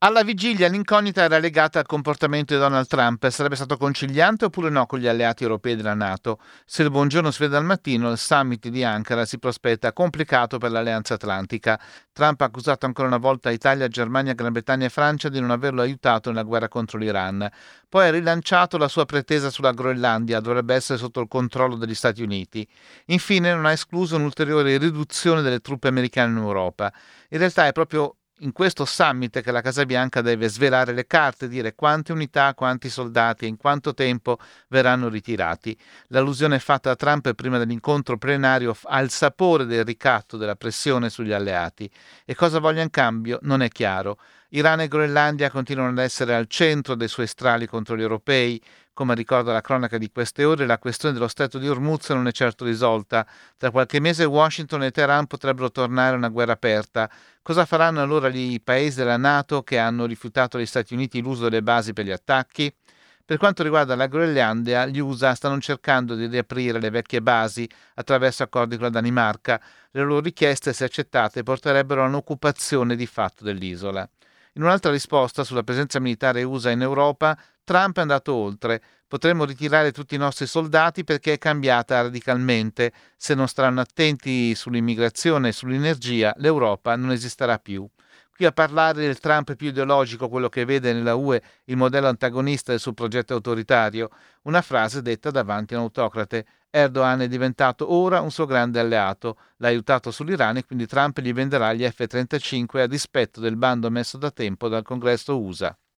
Alla vigilia l'incognita era legata al comportamento di Donald Trump. Sarebbe stato conciliante oppure no con gli alleati europei della NATO? Se il buongiorno si vede al mattino, il summit di Ankara si prospetta complicato per l'Alleanza Atlantica. Trump ha accusato ancora una volta Italia, Germania, Gran Bretagna e Francia di non averlo aiutato nella guerra contro l'Iran. Poi ha rilanciato la sua pretesa sulla Groenlandia, dovrebbe essere sotto il controllo degli Stati Uniti. Infine non ha escluso un'ulteriore riduzione delle truppe americane in Europa. In realtà è proprio in questo summit che la Casa Bianca deve svelare le carte, dire quante unità, quanti soldati e in quanto tempo verranno ritirati. L'allusione fatta da Trump prima dell'incontro plenario ha il sapore del ricatto, della pressione sugli alleati. E cosa voglia in cambio non è chiaro. Iran e Groenlandia continuano ad essere al centro dei suoi strali contro gli europei. Come ricorda la cronaca di queste ore, la questione dello stretto di Hormuz non è certo risolta. Tra qualche mese Washington e Teheran potrebbero tornare a una guerra aperta. Cosa faranno allora i paesi della NATO che hanno rifiutato agli Stati Uniti l'uso delle basi per gli attacchi? Per quanto riguarda la Groenlandia, gli USA stanno cercando di riaprire le vecchie basi attraverso accordi con la Danimarca. Le loro richieste, se accettate, porterebbero a un'occupazione di fatto dell'isola. In un'altra risposta sulla presenza militare USA in Europa, Trump è andato oltre. Potremmo ritirare tutti i nostri soldati perché è cambiata radicalmente. Se non staranno attenti sull'immigrazione e sull'energia, l'Europa non esisterà più. Qui a parlare del Trump più ideologico, quello che vede nella UE il modello antagonista del suo progetto autoritario, una frase detta davanti a un autocrate. Erdogan è diventato ora un suo grande alleato, l'ha aiutato sull'Iran e quindi Trump gli venderà gli F-35 a dispetto del bando messo da tempo dal Congresso USA.